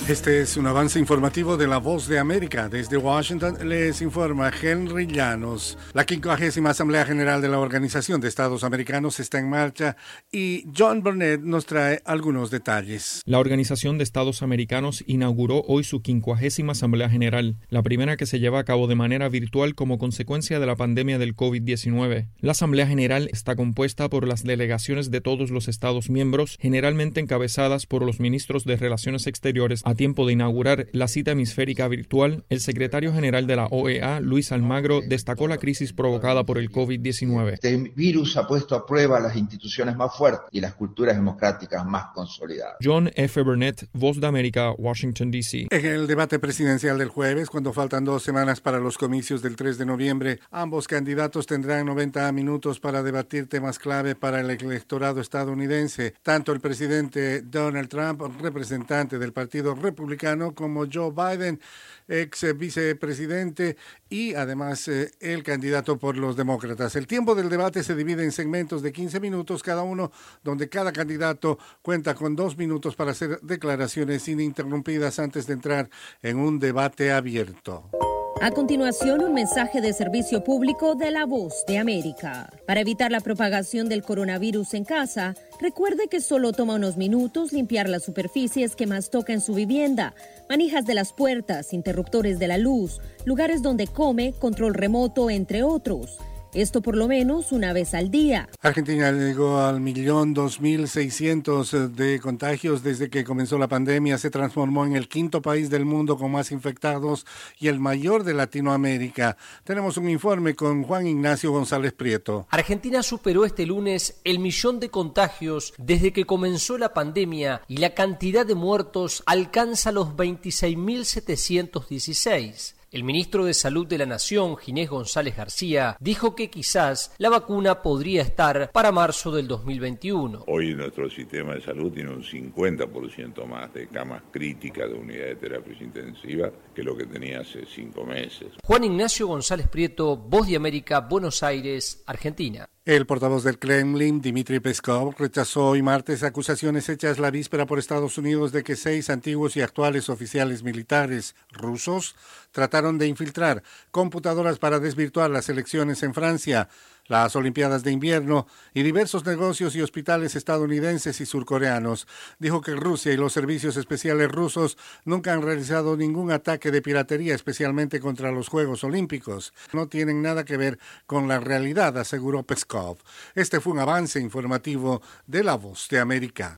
Este es un avance informativo de La Voz de América. Desde Washington les informa Henry Llanos. La 50ª Asamblea General de la Organización de Estados Americanos está en marcha y John Burnett nos trae algunos detalles. La Organización de Estados Americanos inauguró hoy su 50ª Asamblea General, la primera que se lleva a cabo de manera virtual como consecuencia de la pandemia del COVID-19. La Asamblea General está compuesta por las delegaciones de todos los Estados miembros, generalmente encabezadas por los ministros de Relaciones Exteriores. A tiempo de inaugurar la cita hemisférica virtual, el secretario general de la OEA, Luis Almagro, destacó la crisis provocada por el COVID-19. Este virus ha puesto a prueba las instituciones más fuertes y las culturas democráticas más consolidadas. John F. Burnett, Voz de América, Washington, D.C. En el debate presidencial del jueves, cuando faltan 2 semanas para los comicios del 3 de noviembre, ambos candidatos tendrán 90 minutos para debatir temas clave para el electorado estadounidense. Tanto el presidente Donald Trump, representante del Partido Republicano, como Joe Biden, ex vicepresidente, y además el candidato por los demócratas. El tiempo del debate se divide en segmentos de 15 minutos cada uno, donde cada candidato cuenta con 2 minutos para hacer declaraciones ininterrumpidas antes de entrar en un debate abierto. A continuación, un mensaje de servicio público de La Voz de América. Para evitar la propagación del coronavirus en casa, recuerde que solo toma unos minutos limpiar las superficies que más toca en su vivienda, manijas de las puertas, interruptores de la luz, lugares donde come, control remoto, entre otros. Esto por lo menos una vez al día. Argentina llegó al 1.002.600 de contagios desde que comenzó la pandemia. Se transformó en el 5º país del mundo con más infectados y el mayor de Latinoamérica. Tenemos un informe con Juan Ignacio González Prieto. Argentina superó este lunes el 1.000.000 de contagios desde que comenzó la pandemia y la cantidad de muertos alcanza los 26.716. El ministro de Salud de la Nación, Ginés González García, dijo que quizás la vacuna podría estar para marzo del 2021. Hoy nuestro sistema de salud tiene un 50% más de camas críticas de unidades de terapia intensiva que lo que tenía hace 5 meses. Juan Ignacio González Prieto, Voz de América, Buenos Aires, Argentina. El portavoz del Kremlin, Dmitry Peskov, rechazó hoy martes acusaciones hechas la víspera por Estados Unidos de que 6 antiguos y actuales oficiales militares rusos trataron de infiltrar computadoras para desvirtuar las elecciones en Francia, las Olimpiadas de invierno y diversos negocios y hospitales estadounidenses y surcoreanos. Dijo que Rusia y los servicios especiales rusos nunca han realizado ningún ataque de piratería, especialmente contra los Juegos Olímpicos. No tienen nada que ver con la realidad, aseguró Peskov. Este fue un avance informativo de La Voz de América.